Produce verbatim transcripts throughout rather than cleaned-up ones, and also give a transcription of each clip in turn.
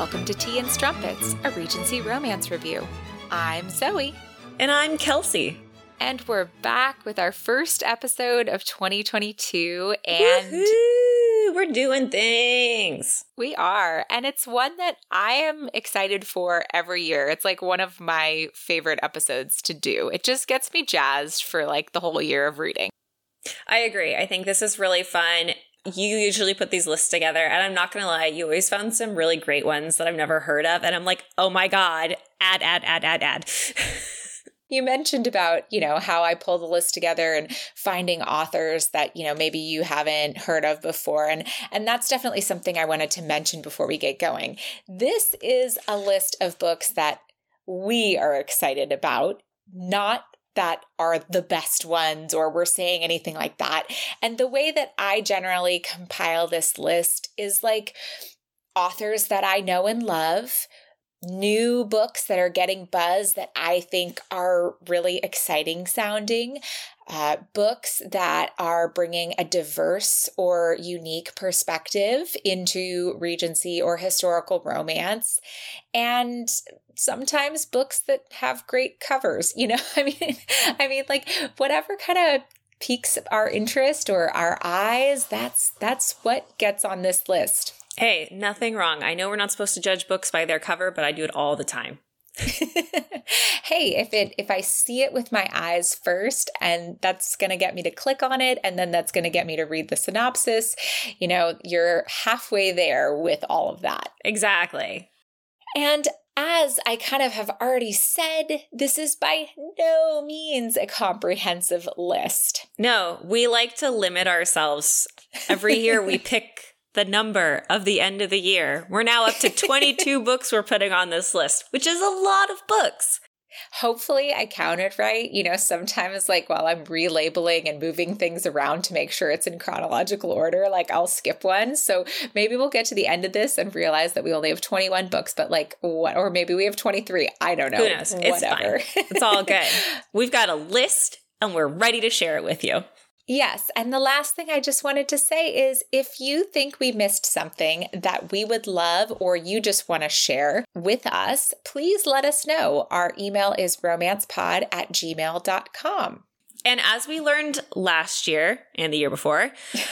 welcome to Tea and Strumpets, a Regency romance review. I'm Zoe. And I'm Kelsey. And we're back with our first episode of twenty twenty-two, and Woo-hoo! We're doing things. We are, and it's one that I am excited for every year. It's like one of my favorite episodes to do. It just gets me jazzed for like the whole year of reading. I agree. I think this is really fun. You usually put these lists together, and I'm not going to lie, you always found some really great ones that I've never heard of, and I'm like, oh my God, add, add, add, add, add. You mentioned about, you know, how I pull the list together and finding authors that, you know, maybe you haven't heard of before. And, and that's definitely something I wanted to mention before we get going. This is a list of books that we are excited about, not that are the best ones or we're saying anything like that. And the way that I generally compile this list is like authors that I know and love, new books that are getting buzz that I think are really exciting sounding, uh, books that are bringing a diverse or unique perspective into Regency or historical romance, and sometimes books that have great covers. You know, I mean, I mean, like whatever kind of piques our interest or our eyes, that's that's what gets on this list. Hey, nothing wrong. I know we're not supposed to judge books by their cover, but I do it all the time. Hey, if it if I see it with my eyes first, and that's going to get me to click on it, and then that's going to get me to read the synopsis, you know, you're halfway there with all of that. Exactly. And as I kind of have already said, this is by no means a comprehensive list. No, we like to limit ourselves. Every year we pick the number of the end of the year. We're now up to twenty-two books we're putting on this list, which is a lot of books. Hopefully I counted right. You know, sometimes like while I'm relabeling and moving things around to make sure it's in chronological order, like I'll skip one. So maybe we'll get to the end of this and realize that we only have twenty-one books, but like what, or maybe we have twenty-three. I don't know. Who knows? It's Whatever. fine. It's all good. We've got a list and we're ready to share it with you. Yes. And the last thing I just wanted to say is if you think we missed something that we would love or you just want to share with us, please let us know. Our email is romancepod at gmail dot com. And as we learned last year and the year before,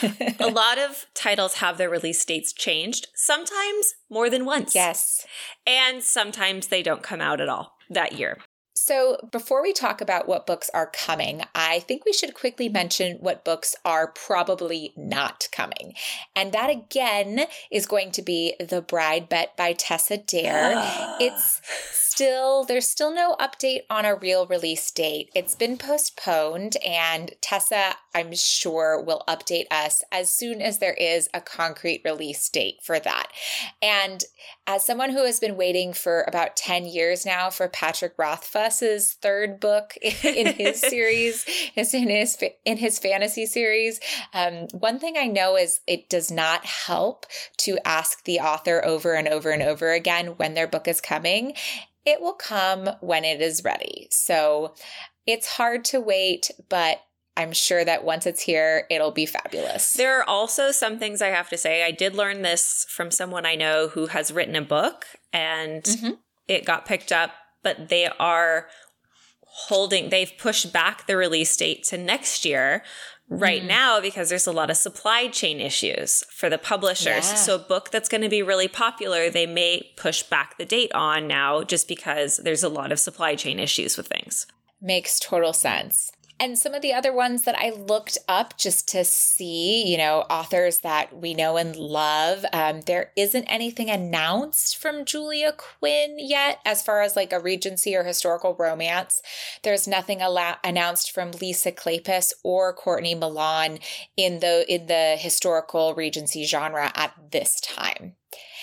a lot of titles have their release dates changed, sometimes more than once. Yes. And sometimes they don't come out at all that year. So before we talk about what books are coming, I think we should quickly mention what books are probably not coming. And that again is going to be The Bride Bet by Tessa Dare. It's still, there's still no update on a real release date. It's been postponed, and Tessa, I'm sure, will update us as soon as there is a concrete release date for that. And as someone who has been waiting for about ten years now for Patrick Rothfuss's third book in his series, in his in his fantasy series, um, one thing I know is it does not help to ask the author over and over and over again when their book is coming. It will come when it is ready. So it's hard to wait, but I'm sure that once it's here, it'll be fabulous. There are also some things I have to say. I did learn this from someone I know who has written a book and mm-hmm. it got picked up, but they are holding, they've pushed back the release date to next year right mm. now because there's a lot of supply chain issues for the publishers. Yeah. So a book that's going to be really popular, they may push back the date on now just because there's a lot of supply chain issues with things. Makes total sense. And some of the other ones that I looked up just to see, you know, authors that we know and love, um, there isn't anything announced from Julia Quinn yet as far as like a Regency or historical romance. There's nothing ala- announced from Lisa Kleypas or Courtney Milan in the in the historical Regency genre at this time.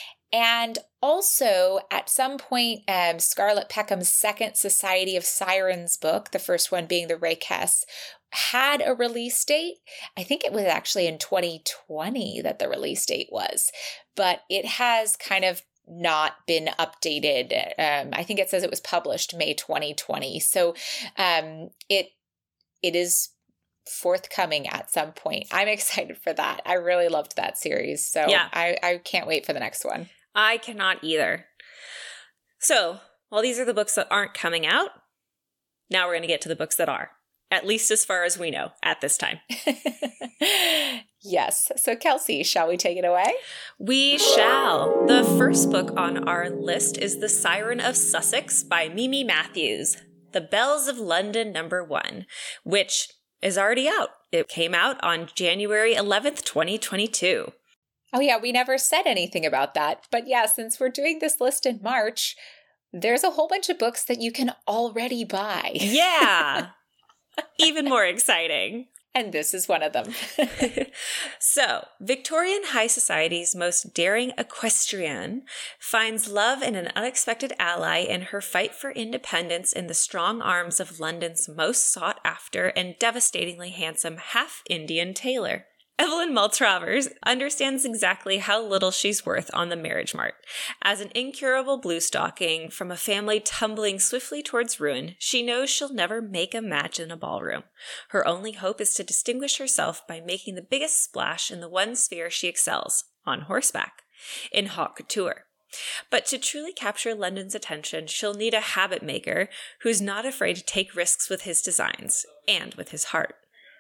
And also, at some point, um, Scarlett Peckham's second Society of Sirens book, the first one being The Rakes, had a release date. I think it was actually in twenty twenty that the release date was, but it has kind of not been updated. Um, I think it says it was published May twenty twenty. So um, it it is forthcoming at some point. I'm excited for that. I really loved that series. So yeah. I, I can't wait for the next one. I cannot either. So, while these are the books that aren't coming out, now we're going to get to the books that are, at least as far as we know at this time. Yes. So, Kelsey, shall we take it away? We shall. The first book on our list is The Siren of Sussex by Mimi Matthews, The Bells of London number one, which is already out. It came out on January eleventh, twenty twenty-two. Oh, yeah, we never said anything about that. But yeah, since we're doing this list in March, there's a whole bunch of books that you can already buy. Yeah. Even more exciting. And this is one of them. So, Victorian high society's most daring equestrian finds love in an unexpected ally in her fight for independence in the strong arms of London's most sought after and devastatingly handsome half-Indian tailor. Evelyn Maltravers understands exactly how little she's worth on the marriage mart. As an incurable bluestocking from a family tumbling swiftly towards ruin, she knows she'll never make a match in a ballroom. Her only hope is to distinguish herself by making the biggest splash in the one sphere she excels, on horseback, in haute couture. But to truly capture London's attention, she'll need a habit maker who's not afraid to take risks with his designs, and with his heart.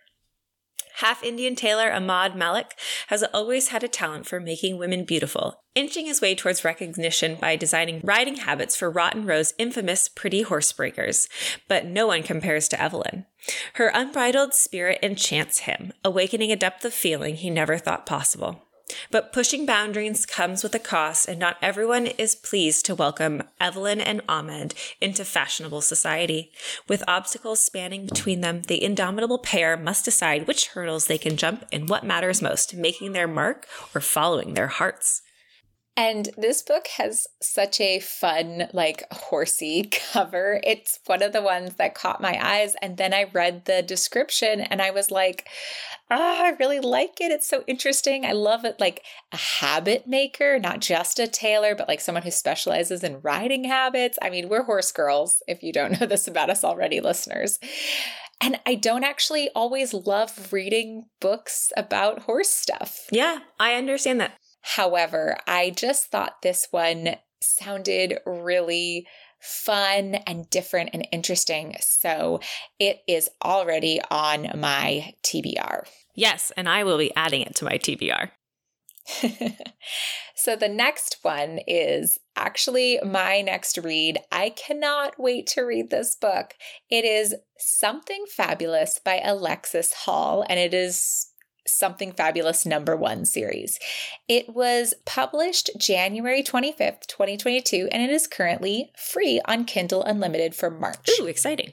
Half-Indian tailor Ahmad Malik has always had a talent for making women beautiful, inching his way towards recognition by designing riding habits for Rotten Row's infamous pretty horsebreakers. But no one compares to Evelyn. Her unbridled spirit enchants him, awakening a depth of feeling he never thought possible. But pushing boundaries comes with a cost, and not everyone is pleased to welcome Evelyn and Ahmed into fashionable society. With obstacles spanning between them, the indomitable pair must decide which hurdles they can jump and what matters most, making their mark or following their hearts. And this book has such a fun, like, horsey cover. It's one of the ones that caught my eyes. And then I read the description and I was like, oh, I really like it. It's so interesting. I love it. Like a habit maker, not just a tailor, but like someone who specializes in riding habits. I mean, we're horse girls, if you don't know this about us already, listeners. And I don't actually always love reading books about horse stuff. Yeah, I understand that. However, I just thought this one sounded really fun and different and interesting. So it is already on my T B R. Yes, and I will be adding it to my T B R. So the next one is actually my next read. I cannot wait to read this book. It is Something Fabulous by Alexis Hall, and it is Something Fabulous number one series. It was published January twenty-fifth, twenty twenty-two, and it is currently free on Kindle Unlimited for March. Ooh, exciting.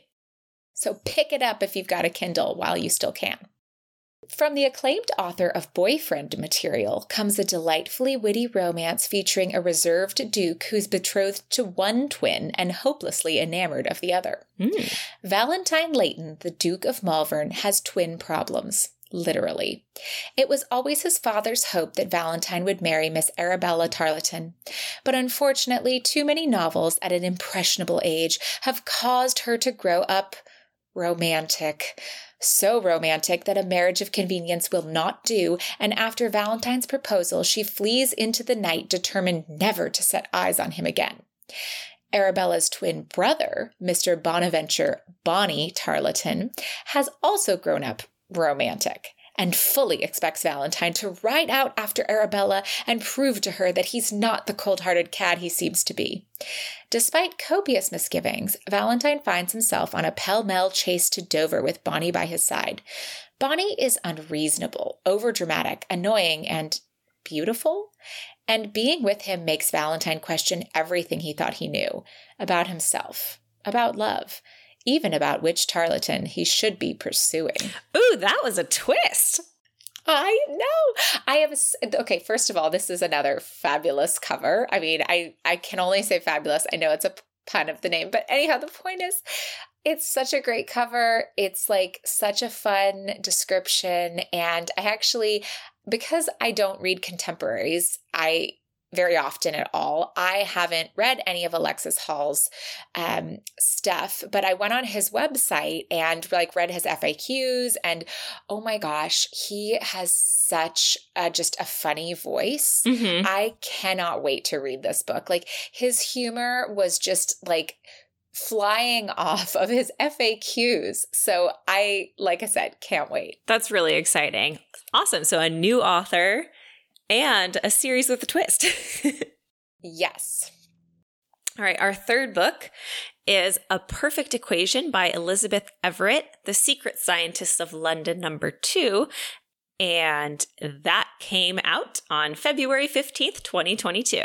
So pick it up if you've got a Kindle while you still can. From the acclaimed author of boyfriend material comes a delightfully witty romance featuring a reserved duke who's betrothed to one twin and hopelessly enamored of the other. Mm. Valentine Layton, the Duke of Malvern, has twin problems. Literally. It was always his father's hope that Valentine would marry Miss Arabella Tarleton, but unfortunately too many novels at an impressionable age have caused her to grow up romantic. So romantic that a marriage of convenience will not do, and after Valentine's proposal, she flees into the night determined never to set eyes on him again. Arabella's twin brother, Mister Bonaventure Bonnie Tarleton, has also grown up romantic and fully expects Valentine to ride out after Arabella and prove to her that he's not the cold-hearted cad he seems to be. Despite copious misgivings, Valentine finds himself on a pell-mell chase to Dover with Bonnie by his side. Bonnie is unreasonable, overdramatic, annoying, and beautiful, and being with him makes Valentine question everything he thought he knew about himself, about love, even about which Tarleton he should be pursuing. Ooh, that was a twist. I know. I have, okay, first of all, this is another fabulous cover. I mean, I, I can only say fabulous. I know it's a pun of the name, but anyhow, the point is, it's such a great cover. It's like such a fun description. And I actually, because I don't read contemporaries, I very often at all. I haven't read any of Alexis Hall's um, stuff, but I went on his website and like read his F A Qs, and oh my gosh, he has such a, just a funny voice. Mm-hmm. I cannot wait to read this book. Like his humor was just like flying off of his F A Qs. So I, like I said, can't wait. That's really exciting. Awesome. So a new author and a series with a twist. Yes. All right. Our third book is A Perfect Equation by Elizabeth Everett, The Secret Scientists of London, number two. And that came out on February fifteenth, twenty twenty-two.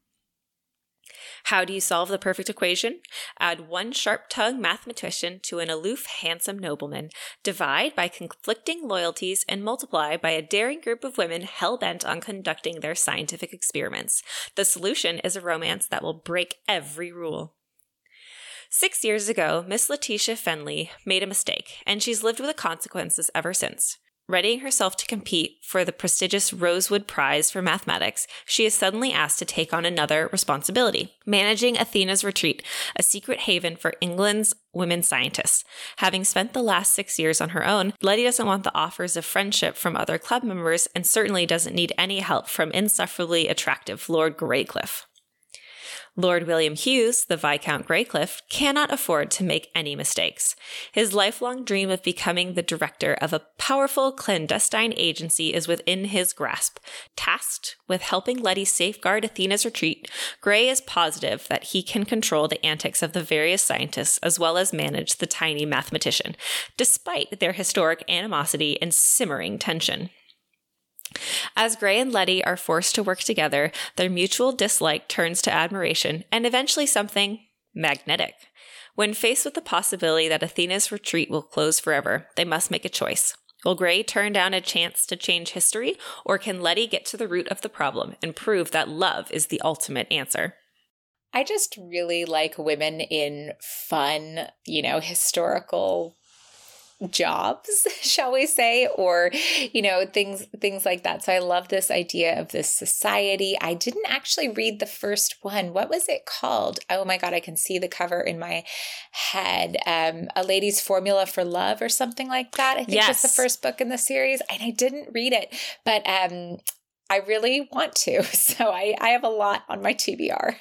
How do you solve the perfect equation? Add one sharp-tongued mathematician to an aloof, handsome nobleman. Divide by conflicting loyalties and multiply by a daring group of women hell-bent on conducting their scientific experiments. The solution is a romance that will break every rule. Six years ago, Miss Letitia Fenley made a mistake, and she's lived with the consequences ever since. Readying herself to compete for the prestigious Rosewood Prize for Mathematics, she is suddenly asked to take on another responsibility, managing Athena's Retreat, a secret haven for England's women scientists. Having spent the last six years on her own, Letty doesn't want the offers of friendship from other club members and certainly doesn't need any help from insufferably attractive Lord Greycliffe. Lord William Hughes, the Viscount Greycliffe, cannot afford to make any mistakes. His lifelong dream of becoming the director of a powerful clandestine agency is within his grasp. Tasked with helping Letty safeguard Athena's retreat, Grey is positive that he can control the antics of the various scientists as well as manage the tiny mathematician, despite their historic animosity and simmering tension. As Grey and Letty are forced to work together, their mutual dislike turns to admiration and eventually something magnetic. When faced with the possibility that Athena's retreat will close forever, they must make a choice. Will Grey turn down a chance to change history, or can Letty get to the root of the problem and prove that love is the ultimate answer? I just really like women in fun, you know, historical jobs, shall we say, or, you know, things, things like that. So I love this idea of this society. I didn't actually read the first one. What was it called? Oh my God, I can see the cover in my head. Um, A Lady's Formula for Love or something like that. I think yes. was the first book in the series, and I didn't read it, but um, I really want to. So I, I have a lot on my T B R.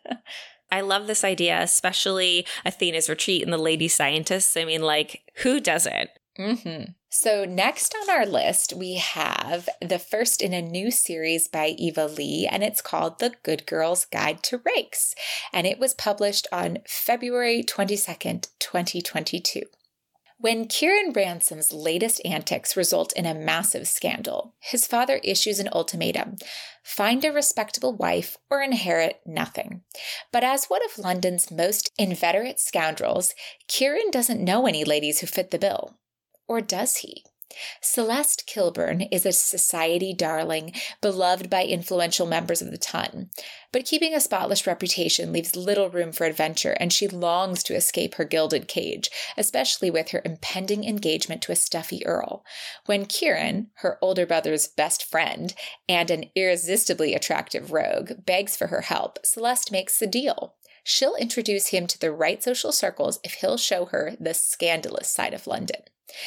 I love this idea, especially Athena's Retreat and the lady scientists. I mean, like, who doesn't? Mm-hmm. So next on our list, we have the first in a new series by Eva Lee, and it's called The Good Girl's Guide to Rakes, and it was published on February twenty-second, twenty twenty-two. When Kieran Ransom's latest antics result in a massive scandal, his father issues an ultimatum: find a respectable wife or inherit nothing. But as one of London's most inveterate scoundrels, Kieran doesn't know any ladies who fit the bill. Or does he? Celeste Kilburn is a society darling, beloved by influential members of the ton. But keeping a spotless reputation leaves little room for adventure, and she longs to escape her gilded cage, especially with her impending engagement to a stuffy earl. When Kieran, her older brother's best friend, and an irresistibly attractive rogue, begs for her help, Celeste makes the deal. She'll introduce him to the right social circles if he'll show her the scandalous side of London.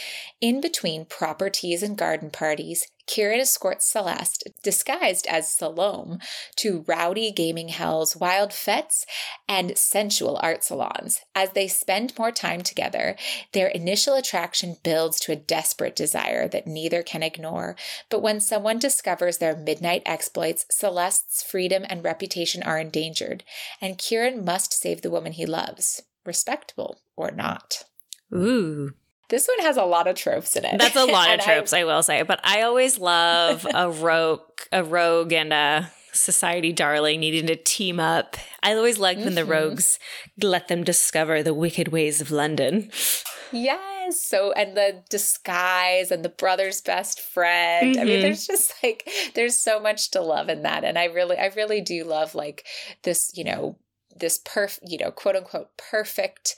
In between proper teas and garden parties, Kieran escorts Celeste, disguised as Salome, to rowdy gaming hells, wild fetes, and sensual art salons. As they spend more time together, their initial attraction builds to a desperate desire that neither can ignore. But when someone discovers their midnight exploits, Celeste's freedom and reputation are endangered, and Kieran must save the woman he loves, respectable or not. Ooh. This one has a lot of tropes in it. That's a lot of tropes, I, I will say. But I always love a rogue, a rogue and a society darling needing to team up. I always like mm-hmm. when the rogues let them discover the wicked ways of London. Yes. So, and the disguise and the brother's best friend. Mm-hmm. I mean, there's just like, there's so much to love in that. And I really, I really do love like this, you know, this perf, you know, quote unquote, perfect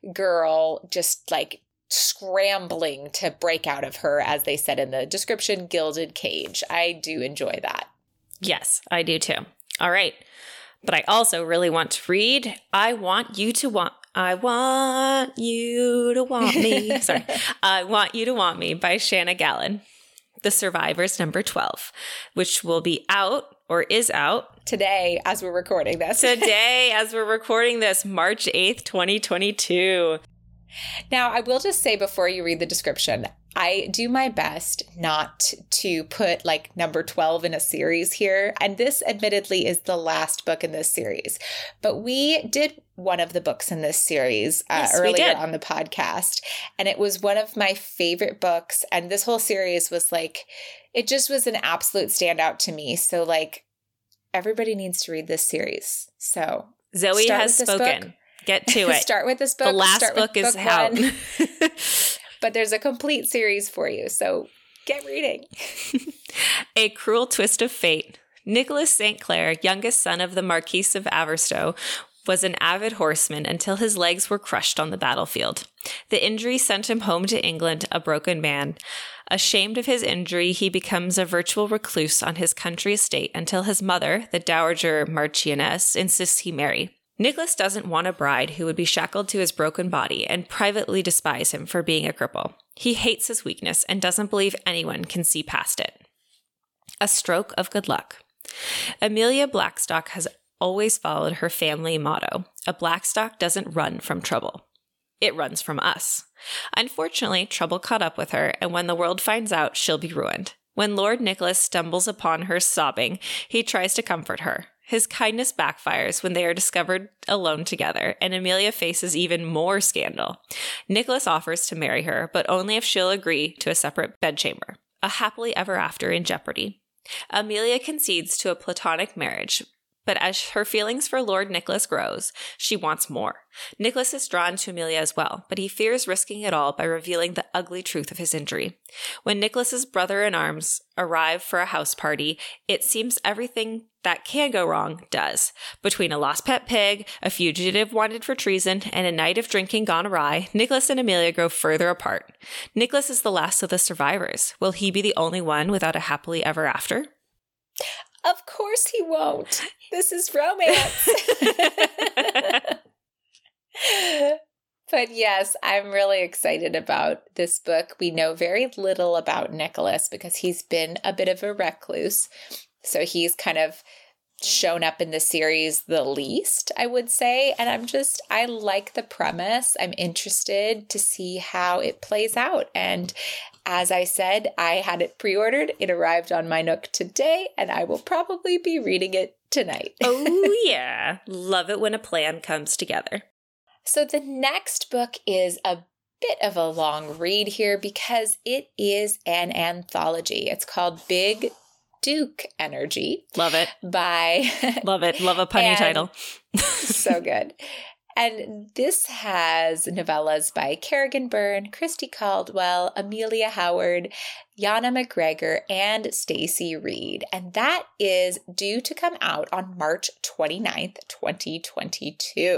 girl, just like scrambling to break out of her, as they said in the description, gilded cage. I do enjoy that. Yes, I do too. All right. But I also really want to read I Want You to Want I Want You to Want Me. Sorry. I Want You to Want Me by Shanna Gallen. The Survivors number twelve, which will be out or is out today as we're recording this. Today as we're recording this, March eighth, twenty twenty-two. Now, I will just say before you read the description, I do my best not to put like number twelve in a series here. And this admittedly is the last book in this series. But we did one of the books in this series uh, yes, earlier on the podcast. And it was one of my favorite books. And this whole series was like, it just was an absolute standout to me. So like everybody needs to read this series. So Zoe has spoken. Book. Get to it. Start with this book. The last Start book is book out. But there's a complete series for you, so get reading. A Cruel Twist of Fate. Nicholas Saint Clair, youngest son of the Marquis of Averstow, was an avid horseman until his legs were crushed on the battlefield. The injury sent him home to England a broken man. Ashamed of his injury, he becomes a virtual recluse on his country estate until his mother, the Dowager Marchioness, insists he marry. Nicholas doesn't want a bride who would be shackled to his broken body and privately despise him for being a cripple. He hates his weakness and doesn't believe anyone can see past it. A Stroke of Good Luck. Amelia Blackstock has always followed her family motto: a Blackstock doesn't run from trouble. It runs from us. Unfortunately, trouble caught up with her, and when the world finds out, she'll be ruined. When Lord Nicholas stumbles upon her sobbing, he tries to comfort her. His kindness backfires when they are discovered alone together, and Amelia faces even more scandal. Nicholas offers to marry her, but only if she'll agree to a separate bedchamber. A happily ever after in jeopardy. Amelia concedes to a platonic marriage, but as her feelings for Lord Nicholas grows, she wants more. Nicholas is drawn to Amelia as well, but he fears risking it all by revealing the ugly truth of his injury. When Nicholas's brother-in-arms arrive for a house party, it seems everything that can go wrong does. Between a lost pet pig, a fugitive wanted for treason, and a night of drinking gone awry, Nicholas and Amelia grow further apart. Nicholas is the last of the survivors. Will he be the only one without a happily ever after? Of course he won't. This is romance. But yes, I'm really excited about this book. We know very little about Nicholas because he's been a bit of a recluse. So he's kind of shown up in the series the least, I would say. And I'm just, I like the premise. I'm interested to see how it plays out. And as I said, I had it pre-ordered. It arrived on my Nook today, and I will probably be reading it tonight. Oh, yeah. Love it when a plan comes together. So the next book is a bit of a long read here because it is an anthology. It's called Big Duke Energy. Love it. By Love it. Love a punny title. So good. And this has novellas by Kerrigan Byrne, Christy Caldwell, Amelia Howard, Yana McGregor, and Stacey Reed. And that is due to come out on March twenty-ninth, twenty twenty-two.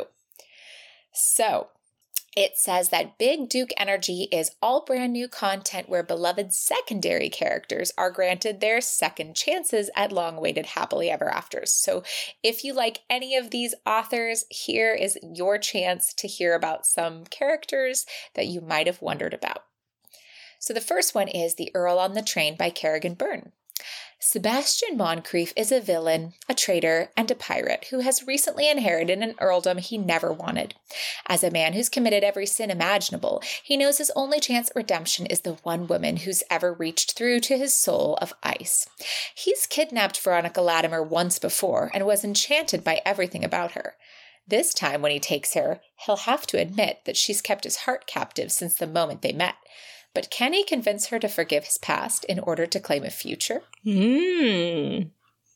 So it says that Big Duke Energy is all brand new content where beloved secondary characters are granted their second chances at long-awaited happily ever afters. So if you like any of these authors, here is your chance to hear about some characters that you might have wondered about. So the first one is The Earl on the Train by Kerrigan Byrne. Sebastian Moncrief is a villain, a traitor, and a pirate who has recently inherited an earldom he never wanted. As a man who's committed every sin imaginable, he knows his only chance at redemption is the one woman who's ever reached through to his soul of ice. He's kidnapped Veronica Latimer once before and was enchanted by everything about her. This time when he takes her, he'll have to admit that she's kept his heart captive since the moment they met. But can he convince her to forgive his past in order to claim a future? Hmm.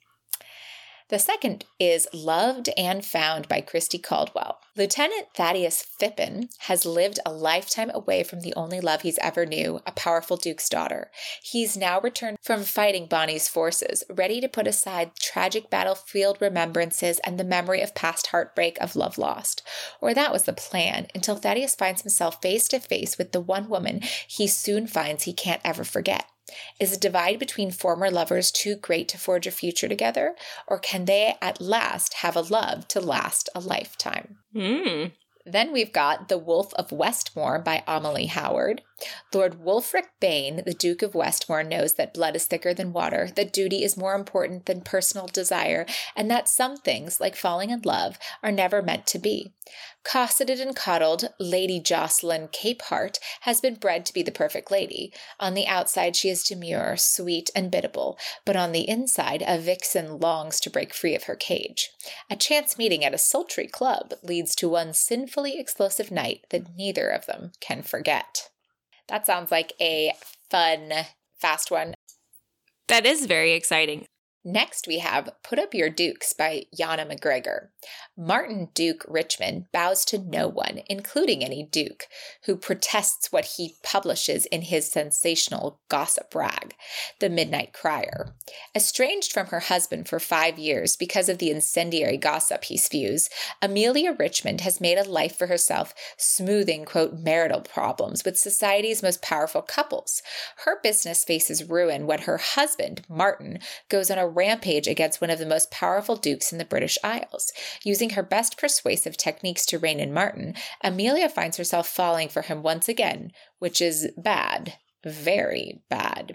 The second is Loved and Found by Christy Caldwell. Lieutenant Thaddeus Phippen has lived a lifetime away from the only love he's ever knew, a powerful duke's daughter. He's now returned from fighting Bonnie's forces, ready to put aside tragic battlefield remembrances and the memory of past heartbreak of love lost. Or that was the plan, until Thaddeus finds himself face to face with the one woman he soon finds he can't ever forget. Is the divide between former lovers too great to forge a future together, or can they at last have a love to last a lifetime? Mm. Then we've got The Wolf of Westmore by Amelie Howard. Lord Wulfric Bane, the Duke of Westmore, knows that blood is thicker than water, that duty is more important than personal desire, and that some things, like falling in love, are never meant to be. Cosseted and coddled, Lady Jocelyn Capehart has been bred to be the perfect lady. On the outside she is demure, sweet, and biddable, but on the inside a vixen longs to break free of her cage. A chance meeting at a sultry club leads to one sinfully explosive night that neither of them can forget. That sounds like a fun, fast one. That is very exciting. Next, we have Put Up Your Dukes by Yana McGregor. Martin Duke Richmond bows to no one, including any duke, who protests what he publishes in his sensational gossip rag, The Midnight Crier. Estranged from her husband for five years because of the incendiary gossip he spews, Amelia Richmond has made a life for herself, smoothing, quote, marital problems with society's most powerful couples. Her business faces ruin when her husband, Martin, goes on a rampage against one of the most powerful dukes in the British Isles. Using her best persuasive techniques to rein in Martin, Amelia finds herself falling for him once again, which is bad, very bad.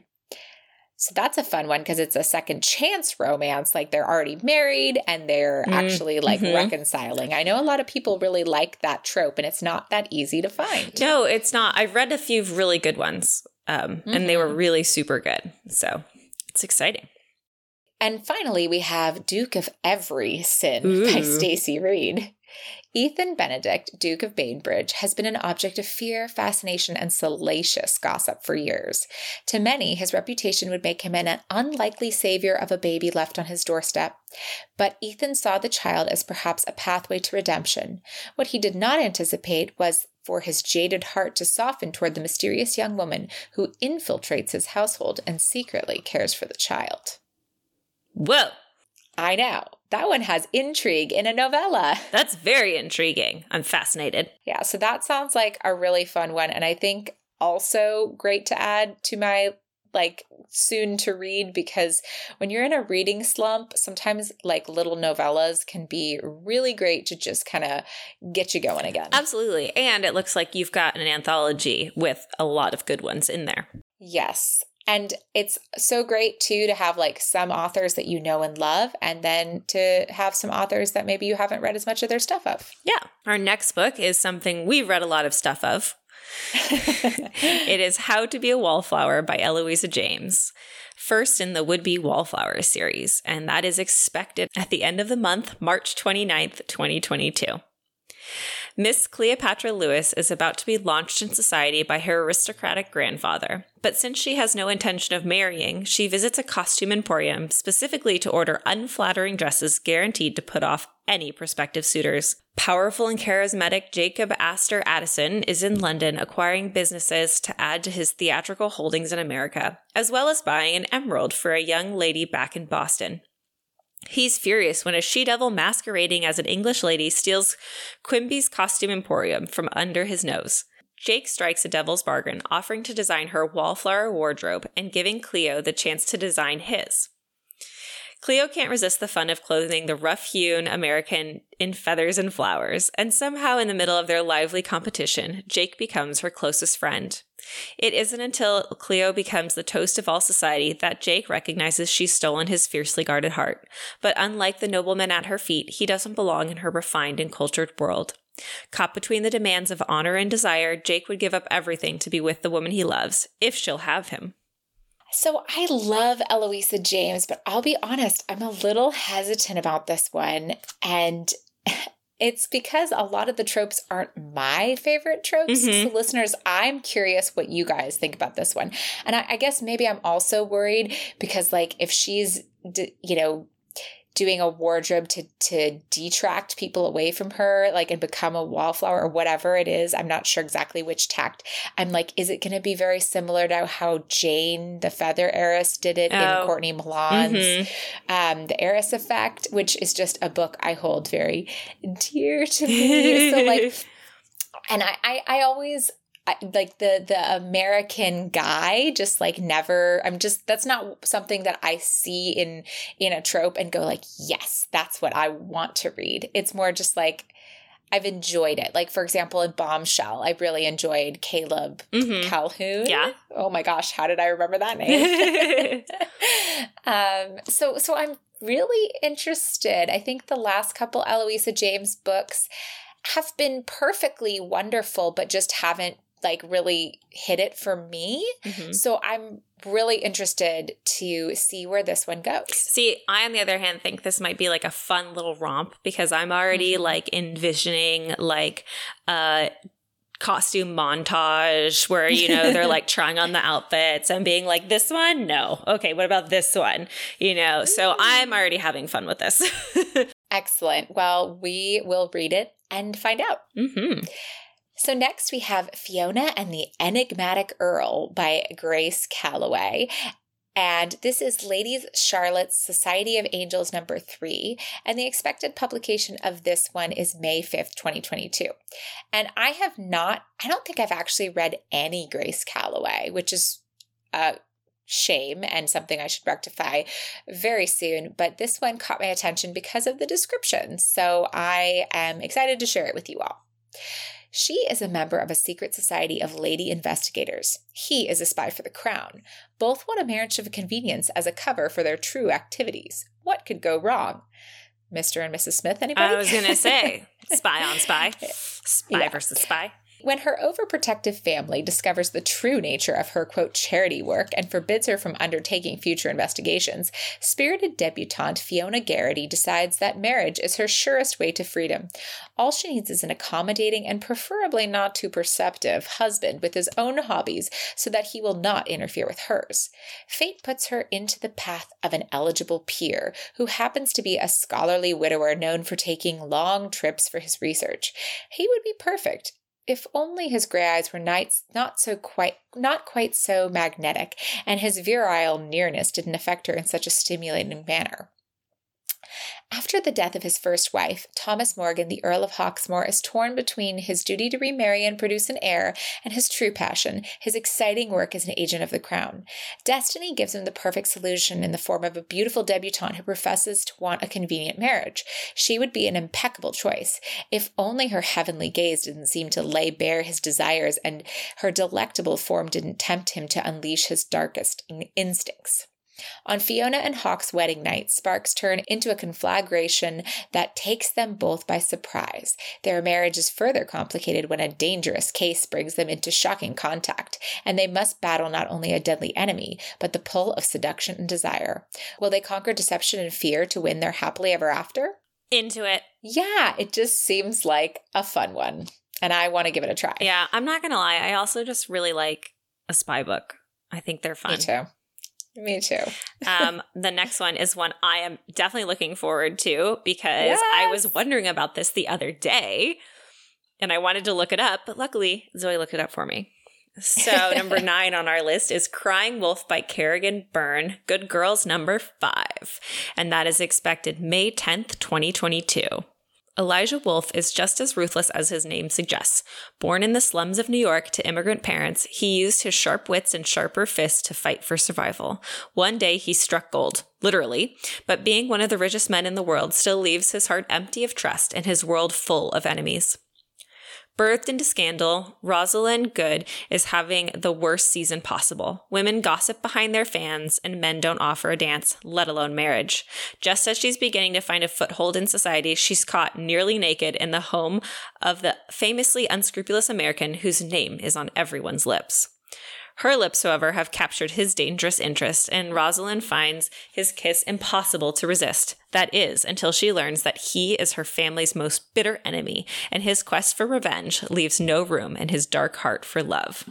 So that's a fun one because it's a second chance romance, like they're already married and they're mm, actually like mm-hmm. reconciling. I know a lot of people really like that trope and it's not that easy to find. No, it's not. I've read a few really good ones um, mm-hmm. and they were really super good. So it's exciting. And finally, we have Duke of Every Sin Ooh. By Stacey Reid. Ethan Benedict, Duke of Bainbridge, has been an object of fear, fascination, and salacious gossip for years. To many, his reputation would make him an unlikely savior of a baby left on his doorstep. But Ethan saw the child as perhaps a pathway to redemption. What he did not anticipate was for his jaded heart to soften toward the mysterious young woman who infiltrates his household and secretly cares for the child. Whoa. I know. That one has intrigue in a novella. That's very intriguing. I'm fascinated. Yeah, so that sounds like a really fun one. And I think also great to add to my like soon to read, because when you're in a reading slump, sometimes like little novellas can be really great to just kind of get you going again. Absolutely. And it looks like you've got an anthology with a lot of good ones in there. Yes. And it's so great, too, to have like some authors that you know and love, and then to have some authors that maybe you haven't read as much of their stuff of. Yeah. Our next book is something we've read a lot of stuff of. It is How to Be a Wallflower by Eloisa James. First in the Would Be Wallflower series, and that is expected at the end of the month, March twenty-ninth, twenty twenty-two. Miss Cleopatra Lewis is about to be launched in society by her aristocratic grandfather, but since she has no intention of marrying, she visits a costume emporium specifically to order unflattering dresses guaranteed to put off any prospective suitors. Powerful and charismatic Jacob Astor Addison is in London acquiring businesses to add to his theatrical holdings in America, as well as buying an emerald for a young lady back in Boston. He's furious when a she-devil masquerading as an English lady steals Quimby's costume emporium from under his nose. Jake strikes a devil's bargain, offering to design her wallflower wardrobe and giving Cleo the chance to design his. Cleo can't resist the fun of clothing the rough-hewn American in feathers and flowers, and somehow in the middle of their lively competition, Jake becomes her closest friend. It isn't until Cleo becomes the toast of all society that Jake recognizes she's stolen his fiercely guarded heart. But unlike the nobleman at her feet, he doesn't belong in her refined and cultured world. Caught between the demands of honor and desire, Jake would give up everything to be with the woman he loves, if she'll have him. So I love Eloisa James, but I'll be honest, I'm a little hesitant about this one. And it's because a lot of the tropes aren't my favorite tropes. Mm-hmm. So listeners, I'm curious what you guys think about this one. And I, I guess maybe I'm also worried because like if she's, you know, doing a wardrobe to to detract people away from her, like, and become a wallflower or whatever it is. I'm not sure exactly which tact. I'm like, is it going to be very similar to how Jane, the Feather Heiress, did it oh. in Courtney Milan's mm-hmm. um, The Heiress Effect, which is just a book I hold very dear to me. So like, and I, I, I always... I, like the the American guy just like never I'm just that's not something that I see in in a trope and go like, yes, that's what I want to read. It's more just like I've enjoyed it. Like, for example, in Bombshell, I really enjoyed Caleb mm-hmm. Calhoun. Yeah. Oh my gosh, how did I remember that name? um, so so I'm really interested. I think the last couple Eloisa James books have been perfectly wonderful, but just haven't like really hit it for me. Mm-hmm. So I'm really interested to see where this one goes. See, I, on the other hand, think this might be like a fun little romp because I'm already mm-hmm. like envisioning like a costume montage where, you know, they're like trying on the outfits and being like, this one? No. Okay, what about this one? You know, so I'm already having fun with this. Excellent. Well, we will read it and find out. Mm-hmm. So next we have Fiona and the Enigmatic Earl by Grace Calloway. And this is Lady Charlotte's Society of Angels number three. And the expected publication of this one is May fifth, twenty twenty-two. And I have not, I don't think I've actually read any Grace Calloway, which is a shame and something I should rectify very soon. But this one caught my attention because of the description. So I am excited to share it with you all. She is a member of a secret society of lady investigators. He is a spy for the crown. Both want a marriage of convenience as a cover for their true activities. What could go wrong? Mister and Missus Smith, anybody? I was going to say, spy on spy. Spy yeah. versus spy. When her overprotective family discovers the true nature of her, quote, charity work and forbids her from undertaking future investigations, spirited debutante Fiona Garrity decides that marriage is her surest way to freedom. All she needs is an accommodating and preferably not too perceptive husband with his own hobbies so that he will not interfere with hers. Fate puts her into the path of an eligible peer who happens to be a scholarly widower known for taking long trips for his research. He would be perfect if only his gray eyes were nights not so quite not quite so magnetic, and his virile nearness didn't affect her in such a stimulating manner. After the death of his first wife, Thomas Morgan, the Earl of Hawksmoor, is torn between his duty to remarry and produce an heir and his true passion, his exciting work as an agent of the crown. Destiny gives him the perfect solution in the form of a beautiful debutante who professes to want a convenient marriage. She would be an impeccable choice, if only her heavenly gaze didn't seem to lay bare his desires and her delectable form didn't tempt him to unleash his darkest in- instincts. On Fiona and Hawk's wedding night, sparks turn into a conflagration that takes them both by surprise. Their marriage is further complicated when a dangerous case brings them into shocking contact, and they must battle not only a deadly enemy, but the pull of seduction and desire. Will they conquer deception and fear to win their happily ever after? Into it. Yeah, it just seems like a fun one, and I want to give it a try. Yeah, I'm not going to lie. I also just really like a spy book. I think they're fun. Me too. Me too. um, the next one is one I am definitely looking forward to because yes! I was wondering about this the other day and I wanted to look it up, but luckily Zoe looked it up for me. So number nine on our list is Crying Wolf by Kerrigan Byrne, Good Girls number five. And that is expected May tenth, twenty twenty-two. Elijah Wolfe is just as ruthless as his name suggests. Born in the slums of New York to immigrant parents, he used his sharp wits and sharper fists to fight for survival. One day he struck gold, literally, but being one of the richest men in the world still leaves his heart empty of trust and his world full of enemies. Birthed into scandal, Rosalind Good is having the worst season possible. Women gossip behind their fans, and men don't offer a dance, let alone marriage. Just as she's beginning to find a foothold in society, she's caught nearly naked in the home of the famously unscrupulous American whose name is on everyone's lips. Her lips, however, have captured his dangerous interest, and Rosalind finds his kiss impossible to resist. That is, until she learns that he is her family's most bitter enemy, and his quest for revenge leaves no room in his dark heart for love.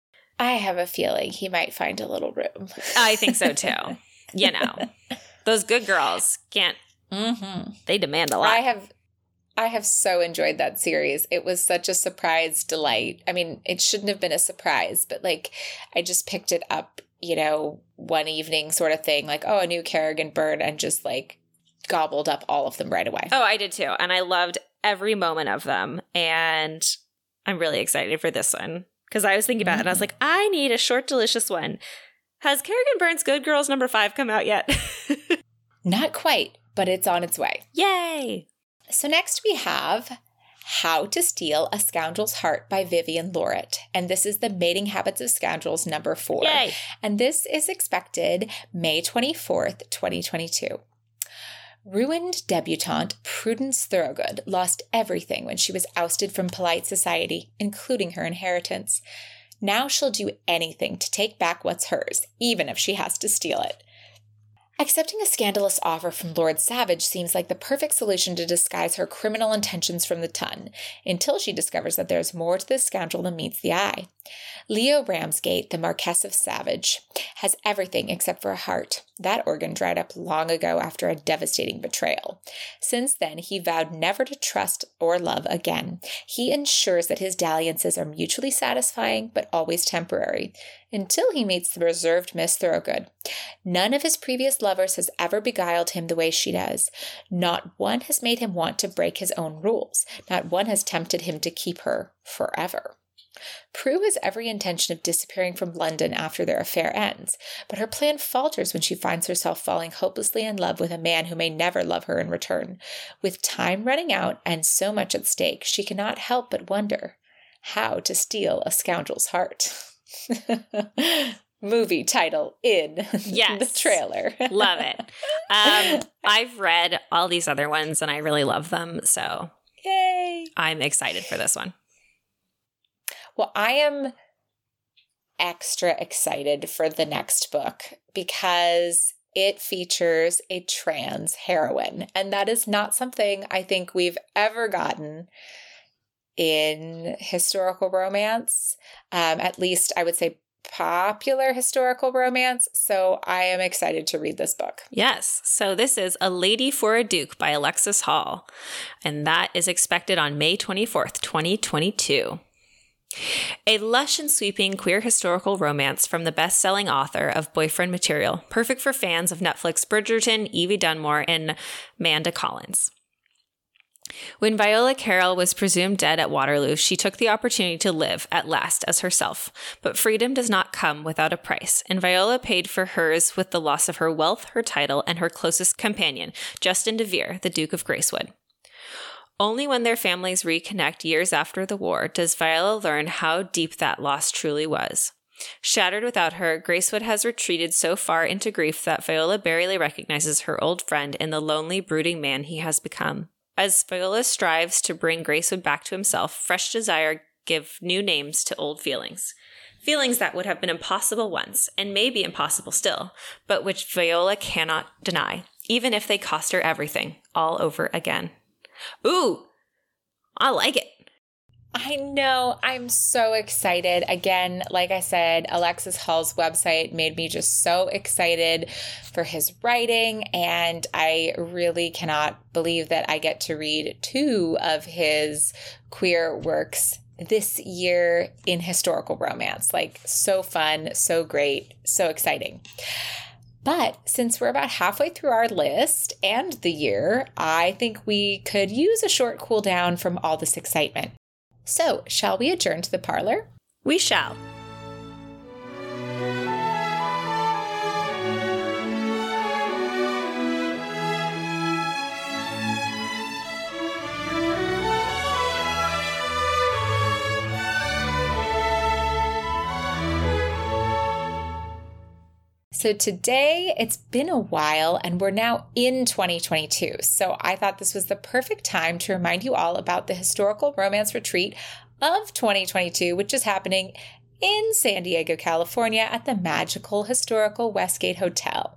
I have a feeling he might find a little room. I think so, too. You know, those good girls can't, mm-hmm. they demand a lot. I have... I have so enjoyed that series. It was such a surprise delight. I mean, it shouldn't have been a surprise, but like I just picked it up, you know, one evening sort of thing, like, oh, a new Kerrigan Byrne, and just like gobbled up all of them right away. Oh, I did too. And I loved every moment of them. And I'm really excited for this one because I was thinking about mm. it and I was like, I need a short, delicious one. Has Kerrigan Byrne's Good Girls number five come out yet? Not quite, but it's on its way. Yay! So next we have How to Steal a Scoundrel's Heart by Vivian Lorett. And this is the Mating Habits of Scoundrels number four. Yay! And this is expected May twenty-fourth, twenty twenty-two. Ruined debutante Prudence Thorogood lost everything when she was ousted from polite society, including her inheritance. Now she'll do anything to take back what's hers, even if she has to steal it. Accepting a scandalous offer from Lord Savage seems like the perfect solution to disguise her criminal intentions from the ton, until she discovers that there's more to this scoundrel than meets the eye. Leo Ramsgate, the Marquess of Savage, has everything except for a heart. That organ dried up long ago after a devastating betrayal. Since then, he vowed never to trust or love again. He ensures that his dalliances are mutually satisfying, but always temporary, until he meets the reserved Miss Thorogood. None of his previous lovers has ever beguiled him the way she does. Not one has made him want to break his own rules. Not one has tempted him to keep her forever. Prue has every intention of disappearing from London after their affair ends, but her plan falters when she finds herself falling hopelessly in love with a man who may never love her in return. With time running out and so much at stake, she cannot help but wonder how to steal a scoundrel's heart. Movie title in yes. the trailer. Love it. Um, I've read all these other ones and I really love them, so yay! I'm excited for this one. Well, I am extra excited for the next book because it features a trans heroine, and that is not something I think we've ever gotten in historical romance, um, at least I would say popular historical romance, so I am excited to read this book. Yes, so this is A Lady for a Duke by Alexis Hall, and that is expected on May twenty-fourth, twenty twenty-two. A lush and sweeping queer historical romance from the best-selling author of Boyfriend Material, perfect for fans of Netflix Bridgerton, Evie Dunmore, and Amanda Collins. When Viola Carroll was presumed dead at Waterloo, she took the opportunity to live, at last, as herself. But freedom does not come without a price, and Viola paid for hers with the loss of her wealth, her title, and her closest companion, Justin de Vere, the Duke of Gracewood. Only when their families reconnect years after the war does Viola learn how deep that loss truly was. Shattered without her, Gracewood has retreated so far into grief that Viola barely recognizes her old friend in the lonely, brooding man he has become. As Viola strives to bring Gracewood back to himself, fresh desire give new names to old feelings. Feelings that would have been impossible once, and may be impossible still, but which Viola cannot deny, even if they cost her everything, all over again. Ooh, I like it. I know. I'm so excited. Again, like I said, Alexis Hall's website made me just so excited for his writing, and I really cannot believe that I get to read two of his queer works this year in historical romance. Like, so fun, so great, so exciting. But since we're about halfway through our list and the year, I think we could use a short cool down from all this excitement. So, shall we adjourn to the parlor? We shall. So today, it's been a while and we're now in twenty twenty-two. So I thought this was the perfect time to remind you all about the Historical Romance Retreat of twenty twenty-two, which is happening in San Diego, California at the magical historical Westgate Hotel.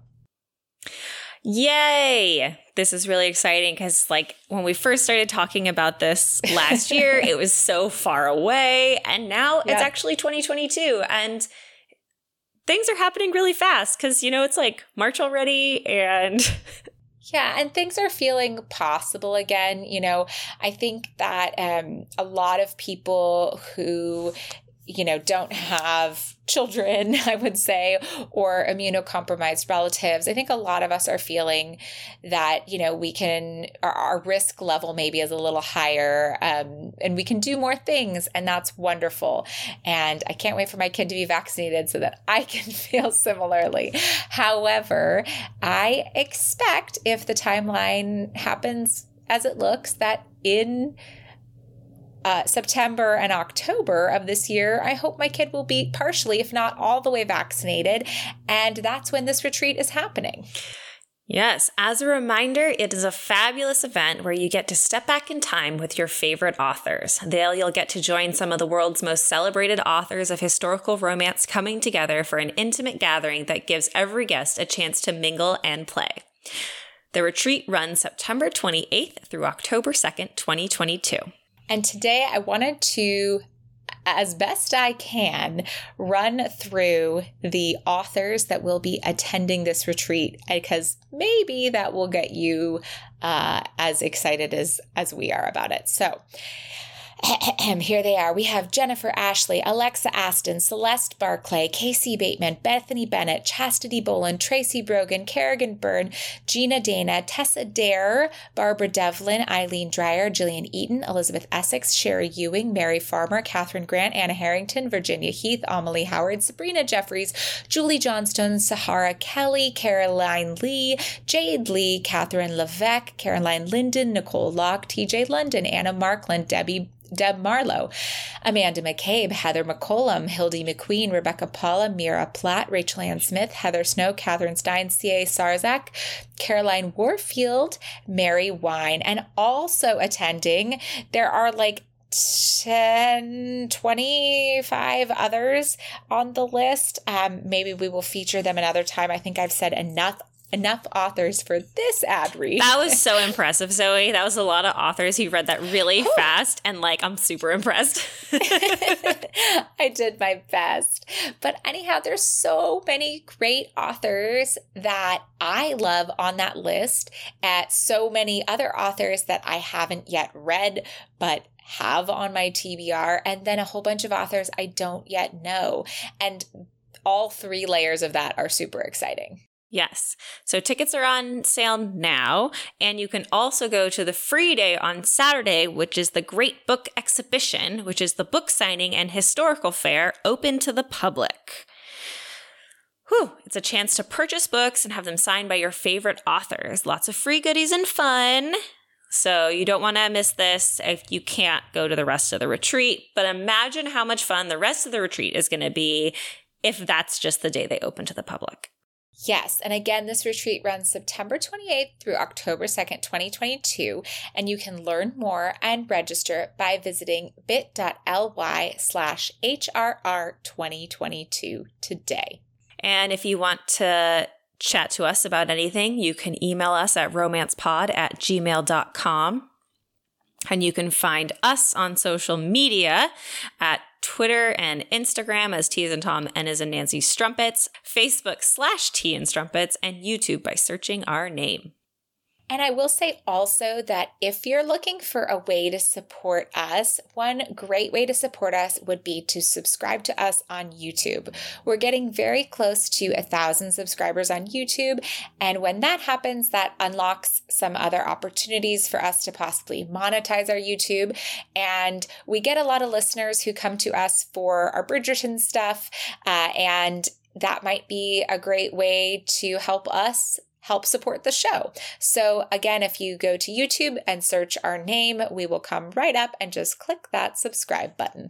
Yay! This is really exciting because, like, when we first started talking about this last year, it was so far away, and now yeah. It's actually twenty twenty-two, and things are happening really fast because, you know, it's like March already, and yeah, and things are feeling possible again. You know, I think that um, a lot of people who you know, don't have children, I would say, or immunocompromised relatives. I think a lot of us are feeling that, you know, we can, our, our risk level maybe is a little higher, um, and we can do more things, and that's wonderful. And I can't wait for my kid to be vaccinated so that I can feel similarly. However, I expect if the timeline happens as it looks, that in Uh, September and October of this year, I hope my kid will be partially, if not all the way vaccinated. And that's when this retreat is happening. Yes. As a reminder, it is a fabulous event where you get to step back in time with your favorite authors. There you'll get to join some of the world's most celebrated authors of historical romance coming together for an intimate gathering that gives every guest a chance to mingle and play. The retreat runs September twenty-eighth through October second, twenty twenty-two. And today I wanted to, as best I can, run through the authors that will be attending this retreat, because maybe that will get you uh, as excited as, as we are about it. So here they are. We have Jennifer Ashley, Alexa Aston, Celeste Barclay, Casey Bateman, Bethany Bennett, Chastity Boland, Tracy Brogan, Kerrigan Byrne, Gina Dana, Tessa Dare, Barbara Devlin, Eileen Dreyer, Gillian Eaton, Elizabeth Essex, Sherry Ewing, Mary Farmer, Catherine Grant, Anna Harrington, Virginia Heath, Amelie Howard, Sabrina Jeffries, Julie Johnstone, Sahara Kelly, Caroline Lee, Jade Lee, Catherine Levesque, Caroline Linden, Nicole Locke, T J London, Anna Markland, Debbie Deb Marlowe, Amanda McCabe, Heather McCollum, Hildy McQueen, Rebecca Paula, Mira Platt, Rachel Ann Smith, Heather Snow, Catherine Stein, C A Sarzak, Caroline Warfield, Mary Wine. And also attending, there are like ten, twenty-five others on the list. Um, maybe we will feature them another time. I think I've said enough Enough authors for this ad read. That was so impressive, Zoe. That was a lot of authors. You read that really Ooh. fast, and like, I'm super impressed. I did my best. But anyhow, there's so many great authors that I love on that list, at so many other authors that I haven't yet read, but have on my T B R, and then a whole bunch of authors I don't yet know. And all three layers of that are super exciting. Yes. So tickets are on sale now, and you can also go to the free day on Saturday, which is the Great Book Exhibition, which is the book signing and historical fair open to the public. Whew, it's a chance to purchase books and have them signed by your favorite authors. Lots of free goodies and fun. So you don't want to miss this if you can't go to the rest of the retreat. But imagine how much fun the rest of the retreat is going to be if that's just the day they open to the public. Yes. And again, this retreat runs September twenty-eighth through October second, twenty twenty-two. And you can learn more and register by visiting bit.ly slash HRR2022 today. And if you want to chat to us about anything, you can email us at romancepod at gmail dot com. And you can find us on social media at Twitter and Instagram as T as in Tom, N as in Nancy Strumpets, Facebook slash T and Strumpets, and YouTube by searching our name. And I will say also that if you're looking for a way to support us, one great way to support us would be to subscribe to us on YouTube. We're getting very close to a thousand subscribers on YouTube. And when that happens, that unlocks some other opportunities for us to possibly monetize our YouTube. And we get a lot of listeners who come to us for our Bridgerton stuff. Uh, and that might be a great way to help us help support the show. So again, if you go to YouTube and search our name, we will come right up, and just click that subscribe button.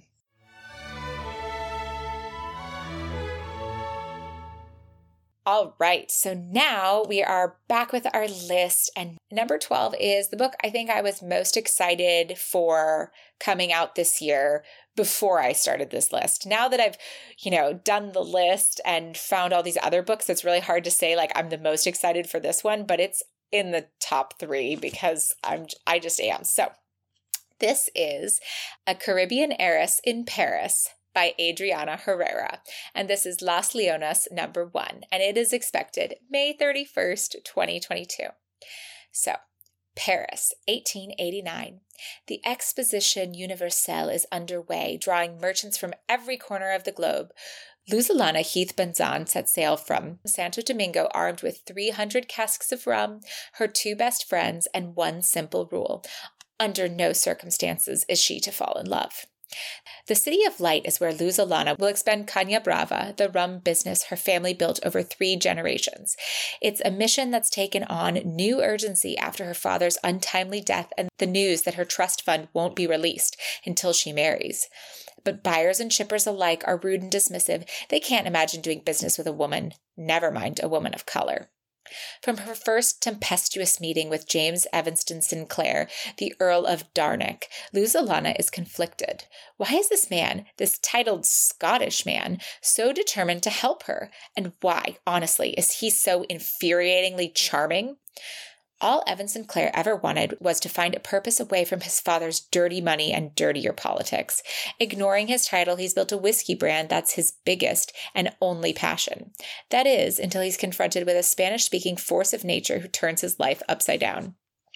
All right, so now we are back with our list, and number twelve is the book I think I was most excited for coming out this year before I started this list. Now that I've, you know, done the list and found all these other books, it's really hard to say like I'm the most excited for this one, but it's in the top three because I'm I just am. So this is A Caribbean Heiress in Paris by Adriana Herrera. And this is Las Leonas number one. And it is expected May thirty-first, twenty twenty-two. So Paris, eighteen eighty-nine. The Exposition Universelle is underway, drawing merchants from every corner of the globe. Luzolana Heath Benzan set sail from Santo Domingo armed with three hundred casks of rum, her two best friends, and one simple rule. Under no circumstances is she to fall in love. The City of Light is where Luzolana will expend Caña Brava, the rum business her family built over three generations. It's a mission that's taken on new urgency after her father's untimely death and the news that her trust fund won't be released until she marries. But buyers and shippers alike are rude and dismissive. They can't imagine doing business with a woman, never mind a woman of color. From her first tempestuous meeting with James Evanston Sinclair, the Earl of Darnick, Luzolana is conflicted. Why is this man, this titled Scottish man, so determined to help her? And why, honestly, is he so infuriatingly charming? All Evan Sinclair ever wanted was to find a purpose away from his father's dirty money and dirtier politics. Ignoring his title, he's built a whiskey brand that's his biggest and only passion. That is, until he's confronted with a Spanish-speaking force of nature who turns his life upside down.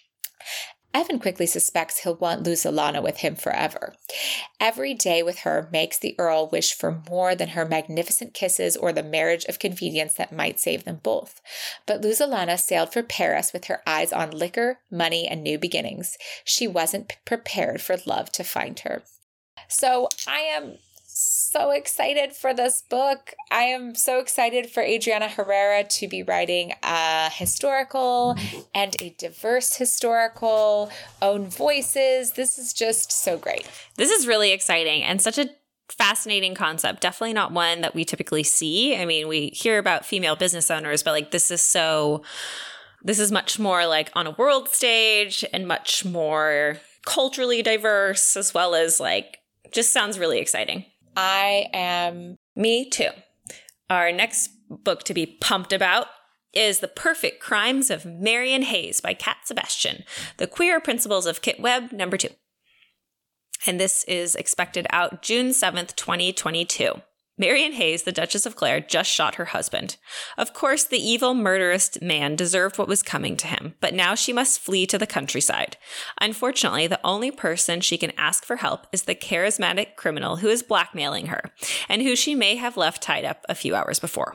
Evan quickly suspects he'll want Luzolana with him forever. Every day with her makes the Earl wish for more than her magnificent kisses or the marriage of convenience that might save them both. But Luzolana sailed for Paris with her eyes on liquor, money, and new beginnings. She wasn't p- prepared for love to find her. So I am so excited for this book. I am so excited for Adriana Herrera to be writing a historical and a diverse historical, own voices. This is just so great. This is really exciting and such a fascinating concept. Definitely not one that we typically see. I mean, we hear about female business owners, but like this is so, this is much more like on a world stage and much more culturally diverse, as well as like, just sounds really exciting. I am. Me too. Our next book to be pumped about is The Perfect Crimes of Marion Hayes by Kat Sebastian, The Queer Principles of Kit Webb, number two. And this is expected out June seventh, twenty twenty-two. Marion Hayes, the Duchess of Clare, just shot her husband. Of course, the evil, murderous man deserved what was coming to him, but now she must flee to the countryside. Unfortunately, the only person she can ask for help is the charismatic criminal who is blackmailing her, and who she may have left tied up a few hours before.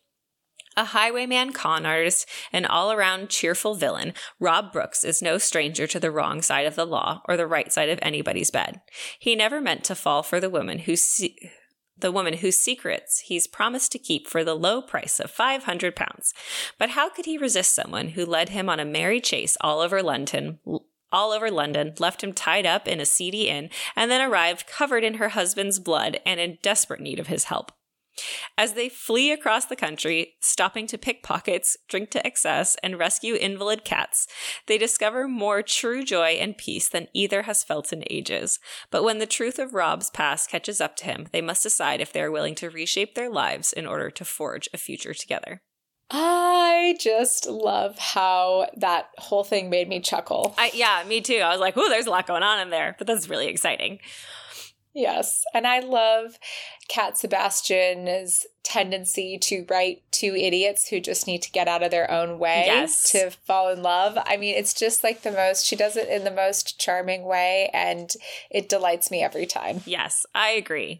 A highwayman, con artist, and all-around cheerful villain, Rob Brooks is no stranger to the wrong side of the law or the right side of anybody's bed. He never meant to fall for the woman who... Se- the woman whose secrets he's promised to keep for the low price of five hundred pounds. But how could he resist someone who led him on a merry chase all over London, all over London, left him tied up in a seedy inn, and then arrived covered in her husband's blood and in desperate need of his help? As they flee across the country, stopping to pick pockets, drink to excess, and rescue invalid cats, they discover more true joy and peace than either has felt in ages. But when the truth of Rob's past catches up to him, they must decide if they are willing to reshape their lives in order to forge a future together. I just love how that whole thing made me chuckle. I, yeah, me too. I was like, oh, there's a lot going on in there, but that's really exciting. Yes. And I love Kat Sebastian's tendency to write two idiots who just need to get out of their own way yes. to fall in love. I mean, it's just like the most, she does it in the most charming way, and it delights me every time. Yes, I agree.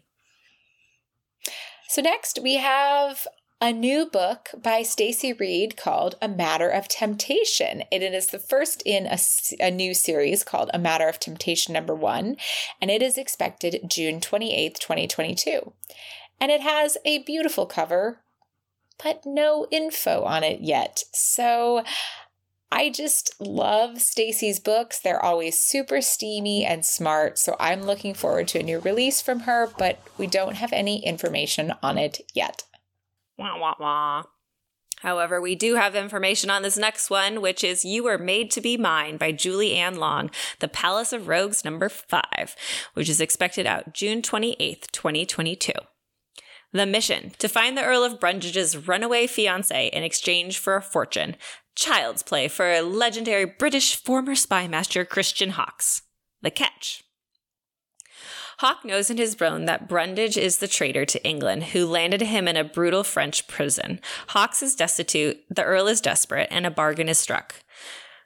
So next we have a new book by Stacey Reid called A Matter of Temptation. It is the first in a, a new series called A Matter of Temptation number one, and it is expected June twenty-eighth, twenty twenty-two. And it has a beautiful cover, but no info on it yet. So I just love Stacey's books. They're always super steamy and smart, so I'm looking forward to a new release from her, but we don't have any information on it yet. Wah, wah, wah. However, we do have information on this next one, which is You Were Made to Be Mine by Julie Ann Long, The Palace of Rogues number five, which is expected out June twenty-eighth, twenty twenty-two. The mission: to find the Earl of Brundage's runaway fiancée in exchange for a fortune. Child's play for legendary British former spy master Christian Hawkes. The catch: Hawke knows in his bone that Brundage is the traitor to England, who landed him in a brutal French prison. Hawkes is destitute, the Earl is desperate, and a bargain is struck.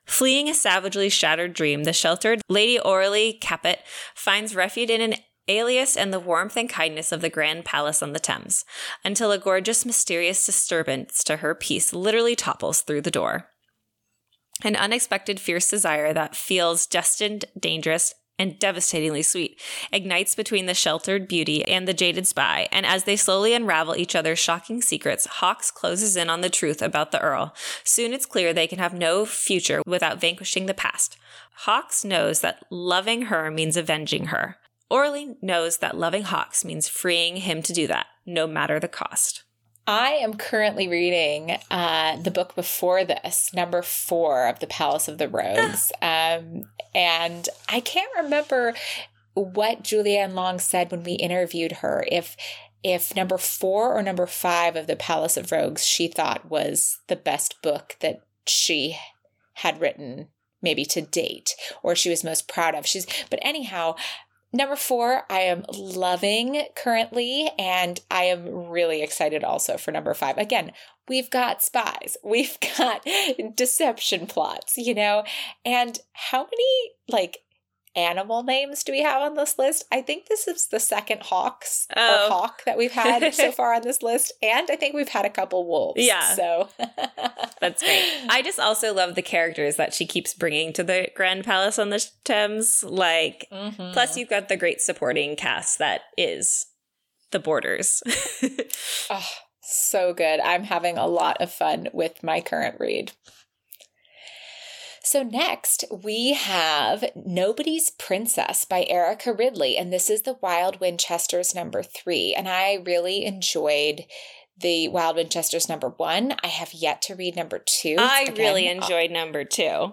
Fleeing a savagely shattered dream, the sheltered Lady Aurelie Capet finds refuge in an alias and the warmth and kindness of the Grand Palace on the Thames, until a gorgeous, mysterious disturbance to her peace literally topples through the door. An unexpected fierce desire that feels destined, dangerous, and devastatingly sweet ignites between the sheltered beauty and the jaded spy, and as they slowly unravel each other's shocking secrets, Hawks closes in on the truth about the Earl. Soon it's clear they can have no future without vanquishing the past. Hawks knows that loving her means avenging her. Aurelie knows that loving Hawks means freeing him to do that, no matter the cost. I am currently reading uh, the book before this, number four of The Palace of the Rogues. um, and I can't remember what Julianne Long said when we interviewed her, if if number four or number five of The Palace of Rogues she thought was the best book that she had written, maybe to date, or she was most proud of. She's, but anyhow, number four, I am loving currently, and I am really excited also for number five. Again, we've got spies, we've got deception plots, you know, and how many, like, animal names do we have on this list? I think this is the second Hawks oh. or hawk that we've had so far on this list, and I think we've had a couple wolves. Yeah. So that's great. I just also love the characters that she keeps bringing to the Grand Palace on the Thames. Like, mm-hmm. Plus you've got the great supporting cast that is the Boarders. Oh, so good. I'm having a lot of fun with my current read. So next, we have Nobody's Princess by Erica Ridley, and this is the Wild Winchesters number three. And I really enjoyed the Wild Winchesters number one. I have yet to read number two. I Again, really enjoyed uh, number two.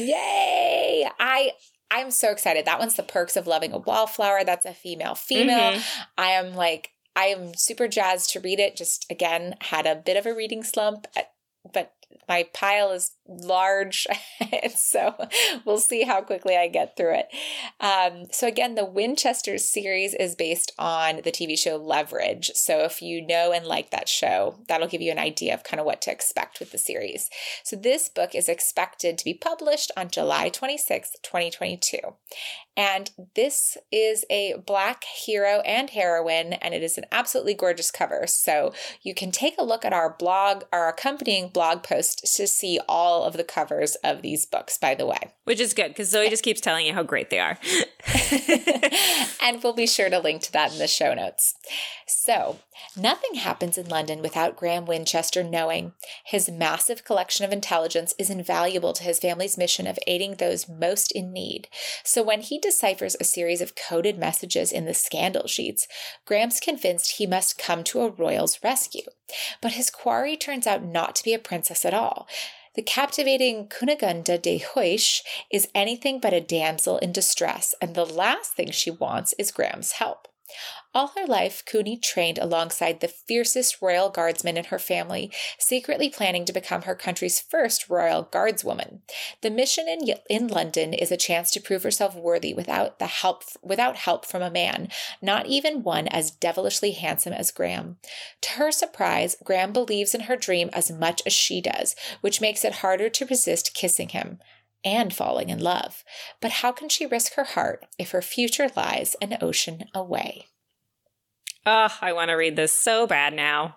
Yay! I I'm so excited. That one's The Perks of Loving a Wallflower. That's a female female. Mm-hmm. I am like, I am super jazzed to read it. Just again, had a bit of a reading slump, but my pile is large, and so we'll see how quickly I get through it. Um, so again, the Winchesters series is based on the T V show Leverage. So if you know and like that show, that'll give you an idea of kind of what to expect with the series. So this book is expected to be published on July twenty-sixth, twenty twenty-two. And this is a Black hero and heroine, and it is an absolutely gorgeous cover. So you can take a look at our blog, our accompanying blog post, to see all of the covers of these books, by the way. Which is good, because Zoe just keeps telling you how great they are. And we'll be sure to link to that in the show notes. So, nothing happens in London without Graham Winchester knowing. His massive collection of intelligence is invaluable to his family's mission of aiding those most in need. So when he deciphers a series of coded messages in the scandal sheets, Graham's convinced he must come to a royal's rescue. But his quarry turns out not to be a princess at all. The captivating Cunegonde de Huish is anything but a damsel in distress, and the last thing she wants is Graham's help. All her life, Cooney trained alongside the fiercest royal guardsmen in her family, secretly planning to become her country's first royal guardswoman. The mission in, in London is a chance to prove herself worthy without the help without help from a man, not even one as devilishly handsome as Graham. To her surprise, Graham believes in her dream as much as she does, which makes it harder to resist kissing him and falling in love. But how can she risk her heart if her future lies an ocean away? Oh, I want to read this so bad now.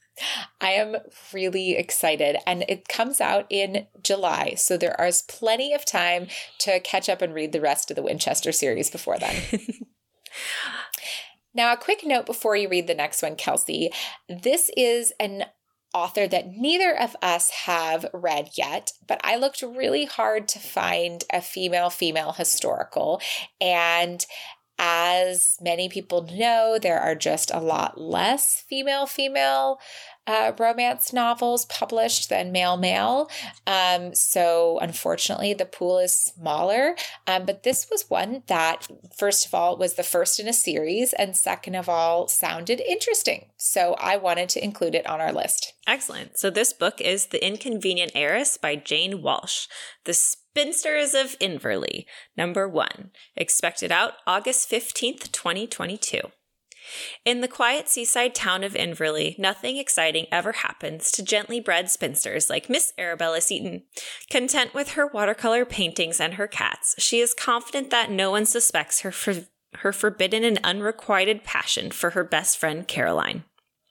I am really excited, and it comes out in July, so there is plenty of time to catch up and read the rest of the Winchester series before then. Now, a quick note before you read the next one, Kelsey. This is an author that neither of us have read yet, but I looked really hard to find a female-female historical, and as many people know, there are just a lot less female-female uh, romance novels published than male-male. Um, so unfortunately, the pool is smaller. Um, but this was one that, first of all, was the first in a series, and second of all, sounded interesting. So I wanted to include it on our list. Excellent. So this book is The Inconvenient Heiress by Jane Walsh. The Spinsters of Inverley, number one. Expected out August fifteenth, twenty twenty-two. In the quiet seaside town of Inverleigh, nothing exciting ever happens to gently bred spinsters like Miss Arabella Seton. Content with her watercolor paintings and her cats, she is confident that no one suspects her for, her forbidden and unrequited passion for her best friend Caroline.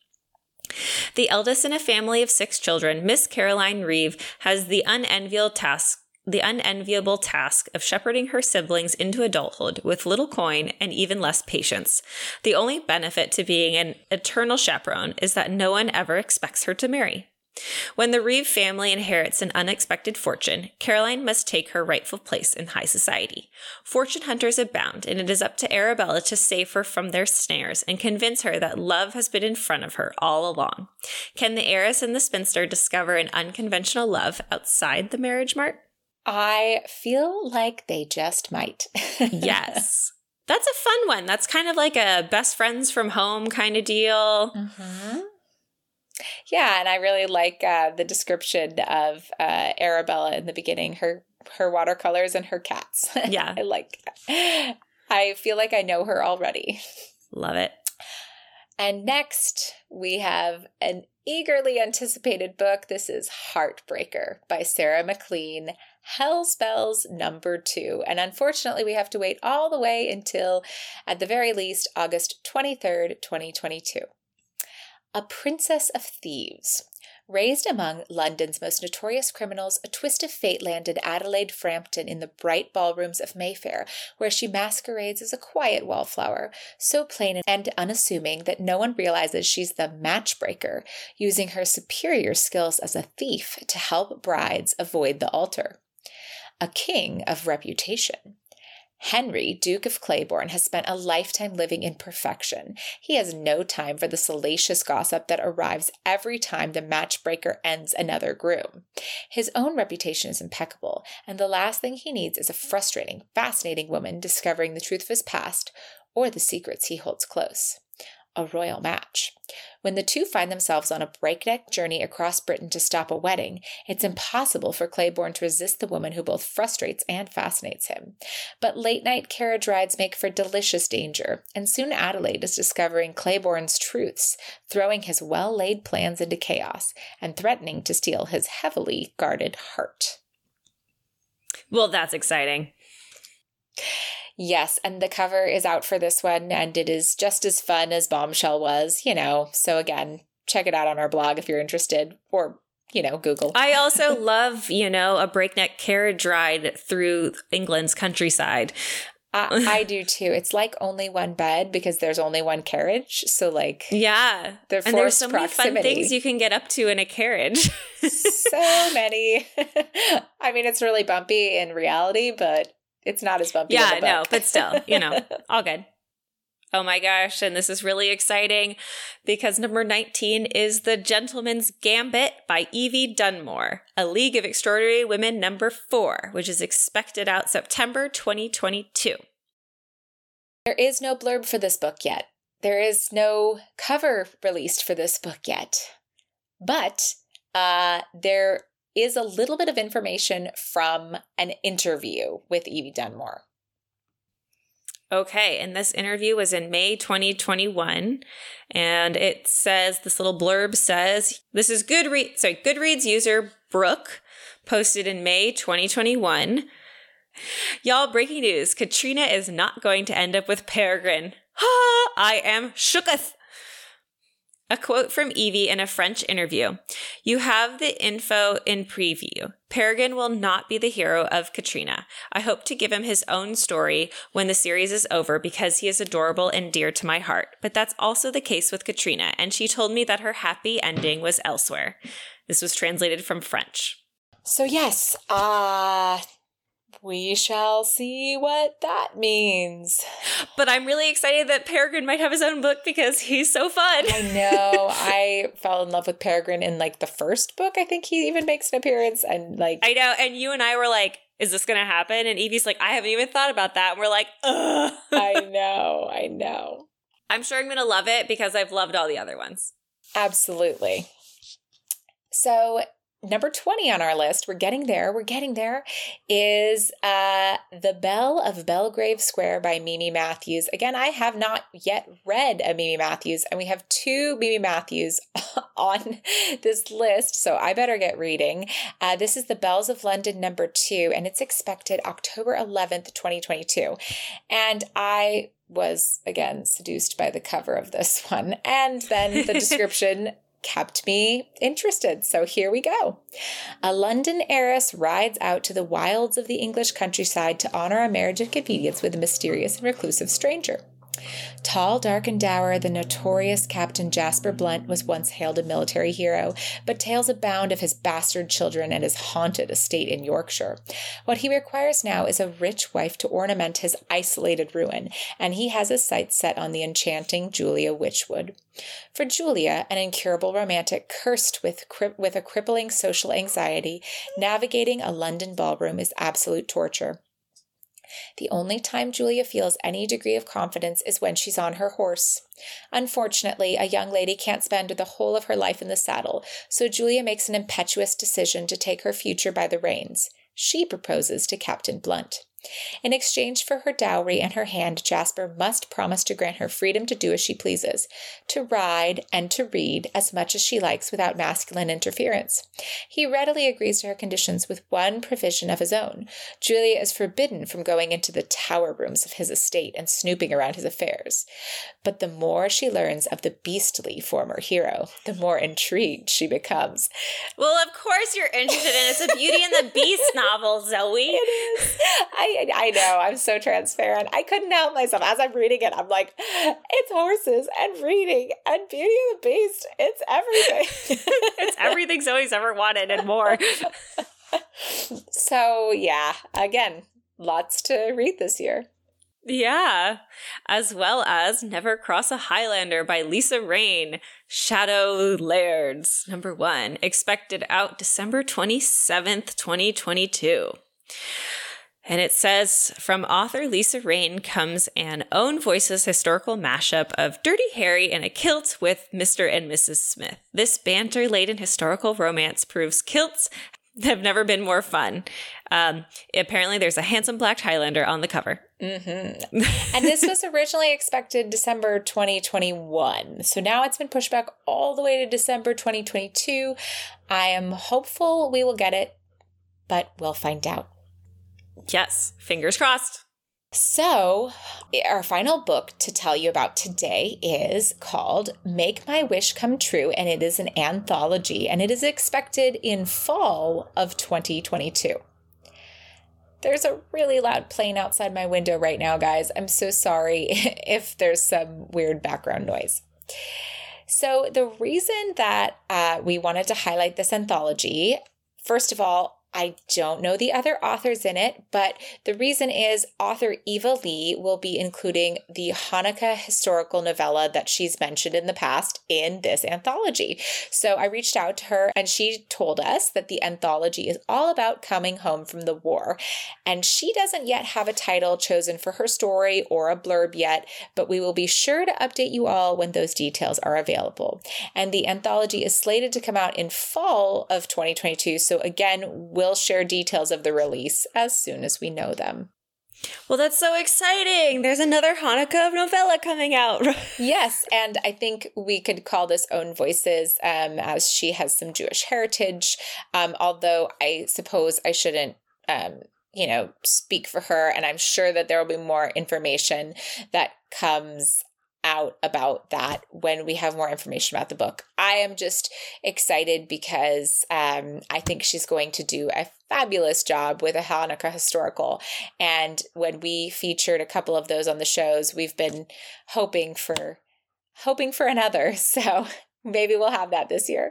The eldest in a family of six children, Miss Caroline Reeve has the unenviable task the unenviable task of shepherding her siblings into adulthood with little coin and even less patience. The only benefit to being an eternal chaperone is that no one ever expects her to marry. When the Reeve family inherits an unexpected fortune, Caroline must take her rightful place in high society. Fortune hunters abound, and it is up to Arabella to save her from their snares and convince her that love has been in front of her all along. Can the heiress and the spinster discover an unconventional love outside the marriage mart? I feel like they just might. Yes. That's a fun one. That's kind of like a best friends from home kind of deal. Mm-hmm. Yeah, and I really like uh, the description of uh, Arabella in the beginning, her her watercolors and her cats. Yeah. I like that. I feel like I know her already. Love it. And next, we have an eagerly anticipated book. This is Heartbreaker by Sarah MacLean, Hell's Bells number two. And unfortunately, we have to wait all the way until, at the very least, August twenty-third, twenty twenty-two. A Princess of Thieves. Raised among London's most notorious criminals, a twist of fate landed Adelaide Frampton in the bright ballrooms of Mayfair, where she masquerades as a quiet wallflower, so plain and unassuming that no one realizes she's the matchbreaker, using her superior skills as a thief to help brides avoid the altar. A king of reputation. Henry, Duke of Claiborne, has spent a lifetime living in perfection. He has no time for the salacious gossip that arrives every time the matchbreaker ends another groom. His own reputation is impeccable, and the last thing he needs is a frustrating, fascinating woman discovering the truth of his past or the secrets he holds close. A royal match. When the two find themselves on a breakneck journey across Britain to stop a wedding, it's impossible for Claiborne to resist the woman who both frustrates and fascinates him. But late-night carriage rides make for delicious danger, and soon Adelaide is discovering Claiborne's truths, throwing his well-laid plans into chaos, and threatening to steal his heavily guarded heart. Well, that's exciting. Yes, and the cover is out for this one, and it is just as fun as Bombshell was, you know. So again, check it out on our blog if you're interested, or, you know, Google. I also love, you know, a breakneck carriage ride through England's countryside. I, I do too. It's like only one bed because there's only one carriage. So like, yeah, they're and there's so proximity. many fun things you can get up to in a carriage. So many. I mean, it's really bumpy in reality, but it's not as bumpy. Yeah, in the book. no, but still, you know, all good. Oh my gosh, and this is really exciting because number nineteen is The Gentleman's Gambit by Evie Dunmore, A League of Extraordinary Women number four, which is expected out September twenty twenty-two. There is no blurb for this book yet. There is no cover released for this book yet. But uh, there is a little bit of information from an interview with Evie Dunmore. Okay, and this interview was in May twenty twenty-one, and it says, this little blurb says, this is Goodreads, sorry, Goodreads user Brooke, posted in May twenty twenty-one. Y'all, breaking news, Katrina is not going to end up with Peregrine. Ha! I am shooketh. A quote from Evie in a French interview. You have the info in preview. Peregrine will not be the hero of Katrina. I hope to give him his own story when the series is over because he is adorable and dear to my heart. But that's also the case with Katrina, and she told me that her happy ending was elsewhere. This was translated from French. So yes, uh, we shall see what that means. But I'm really excited that Peregrine might have his own book because he's so fun. I know. I fell in love with Peregrine in like the first book. I think he even makes an appearance. And like, I know. And you and I were like, is this going to happen? And Evie's like, I haven't even thought about that. And we're like, ugh. I know. I know. I'm sure I'm going to love it because I've loved all the other ones. Absolutely. So number twenty on our list, we're getting there, we're getting there, is uh, The Belle of Belgrave Square by Mimi Matthews. Again, I have not yet read a Mimi Matthews, and we have two Mimi Matthews on this list, so I better get reading. Uh, this is The Bells of London number two, and it's expected October eleventh, twenty twenty-two. And I was, again, seduced by the cover of this one, and then the description kept me interested. So here we go. A London heiress rides out to the wilds of the English countryside to honor a marriage of convenience with a mysterious and reclusive stranger. Tall, dark, and dour, the notorious Captain Jasper Blunt was once hailed a military hero, but tales abound of his bastard children and his haunted estate in Yorkshire. What he requires now is a rich wife to ornament his isolated ruin, and he has his sights set on the enchanting Julia Witchwood. For Julia, an incurable romantic cursed with cri- with a crippling social anxiety, navigating a London ballroom is absolute torture. The only time Julia feels any degree of confidence is when she's on her horse. Unfortunately, a young lady can't spend the whole of her life in the saddle, so Julia makes an impetuous decision to take her future by the reins. She proposes to Captain Blunt. In exchange for her dowry and her hand, Jasper must promise to grant her freedom to do as she pleases, to ride and to read as much as she likes without masculine interference. He readily agrees to her conditions with one provision of his own. Julia is forbidden from going into the tower rooms of his estate and snooping around his affairs. But the more she learns of the beastly former hero, the more intrigued she becomes. Well, of course you're interested in it. It's a Beauty and the Beast novel, Zoe. It is. I I know, I'm so transparent. I couldn't help myself. As I'm reading it, I'm like, it's horses and reading and Beauty and the Beast. It's everything. It's everything Zoe's ever wanted and more. So, yeah, again, lots to read this year. Yeah, as well as Never Cross a Highlander by Lisa Rain, Shadow Lairds, number one, expected out December twenty-seventh, twenty twenty-two. And it says, from author Lisa Rain comes an Own Voices historical mashup of Dirty Harry in a kilt with Mister and Missus Smith. This banter-laden historical romance proves kilts have never been more fun. Um, apparently, there's a handsome black Highlander on the cover. Mm-hmm. And this was originally expected December twenty twenty-one. So now it's been pushed back all the way to December twenty twenty-two. I am hopeful we will get it, but we'll find out. Yes, fingers crossed. So, our final book to tell you about today is called Make My Wish Come True, and it is an anthology, and it is expected in fall of twenty twenty-two. There's a really loud plane outside my window right now, guys. I'm so sorry if there's some weird background noise. So, the reason that uh, we wanted to highlight this anthology, first of all, I don't know the other authors in it, but the reason is author Eva Lee will be including the Hanukkah historical novella that she's mentioned in the past in this anthology. So I reached out to her and she told us that the anthology is all about coming home from the war. And she doesn't yet have a title chosen for her story or a blurb yet, but we will be sure to update you all when those details are available. And the anthology is slated to come out in fall of twenty twenty-two. So again, we'll share details of the release as soon as we know them. Well, that's so exciting. There's another Hanukkah novella coming out. Yes, and I think we could call this Own Voices um, as she has some Jewish heritage, um, although I suppose I shouldn't, um, you know, speak for her, and I'm sure that there will be more information that comes out about that when we have more information about the book. I am just excited because um, I think she's going to do a fabulous job with a Hanukkah historical. And when we featured a couple of those on the shows, we've been hoping for hoping for another. So maybe we'll have that this year.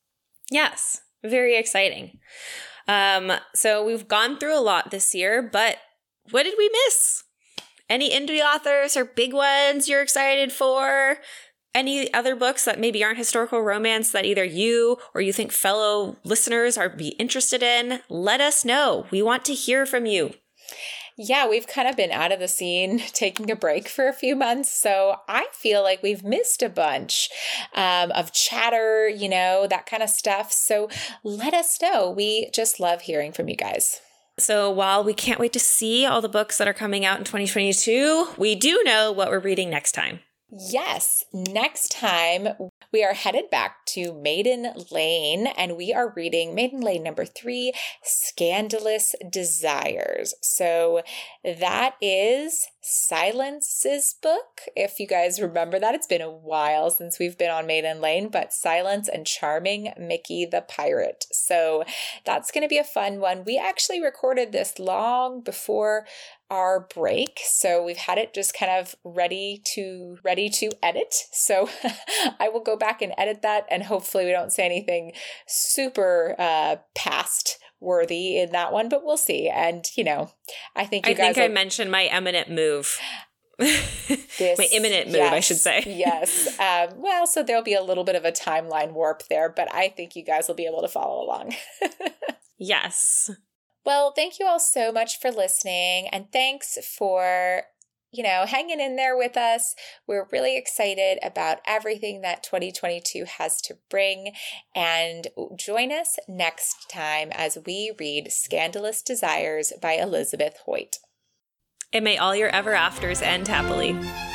Yes, very exciting. Um, so we've gone through a lot this year, but what did we miss? Any indie authors or big ones you're excited for? Any other books that maybe aren't historical romance that either you or you think fellow listeners are be interested in? Let us know. We want to hear from you. Yeah, we've kind of been out of the scene, taking a break for a few months. So I feel like we've missed a bunch um, of chatter, you know, that kind of stuff. So let us know. We just love hearing from you guys. So while we can't wait to see all the books that are coming out in twenty twenty-two, we do know what we're reading next time. Yes, next time we are headed back to Maiden Lane, and we are reading Maiden Lane number three, Scandalous Desires. So that is Silence's book. If you guys remember that, it's been a while since we've been on Maiden Lane, but Silence and Charming Mickey the Pirate. So that's going to be a fun one. We actually recorded this long before our break, so we've had it just kind of ready to ready to edit. So I will go back and edit that, and hopefully we don't say anything super uh, past worthy in that one, but we'll see. And you know, I think you I guys. think will... I mentioned my eminent move. This, my imminent move, yes, I should say. Yes. Um, well, so there'll be a little bit of a timeline warp there, but I think you guys will be able to follow along. Yes. Well, thank you all so much for listening, and thanks for, you know, hanging in there with us. We're really excited about everything that twenty twenty-two has to bring, and join us next time as we read Scandalous Desires by Elizabeth Hoyt. And may all your ever afters end happily.